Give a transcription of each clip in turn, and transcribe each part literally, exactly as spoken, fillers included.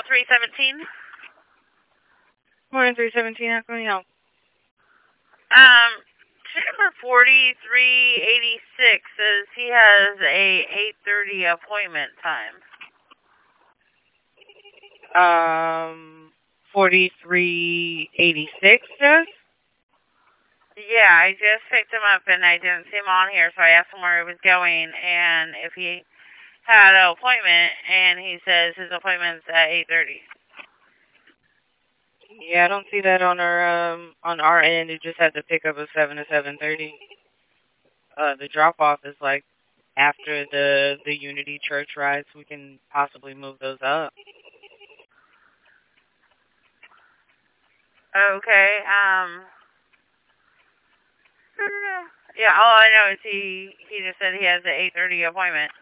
uh, three seventeen. Morning, three seventeen. How can we help? Um, number forty-three eighty-six says he has a eight thirty appointment time. Um, forty-three eighty-six says? Yeah, I just picked him up and I didn't see him on here, so I asked him where he was going and if he had an appointment, and he says his appointment's at eight thirty. Yeah, I don't see that on our um on our end. It just has to pick up at seven to seven thirty. Uh, the drop off is like after the the Unity Church rides. We can possibly move those up. Okay. Um. Yeah. All I know is he he just said he has an eight thirty appointment.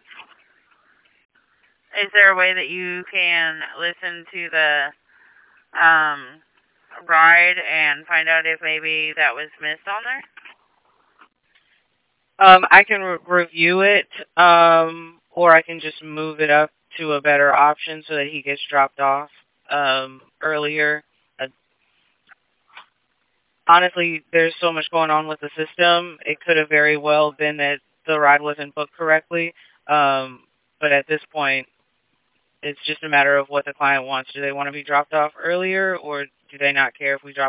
Is there a way that you can listen to the um ride and find out if maybe that was missed on there? Um, I can re review it, um, or I can just move it up to a better option so that he gets dropped off um, earlier. Uh, honestly, there's so much going on with the system. It could have very well been that the ride wasn't booked correctly, um, but at this point, it's just a matter of what the client wants. Do they want to be dropped off earlier, or do they not care if we drop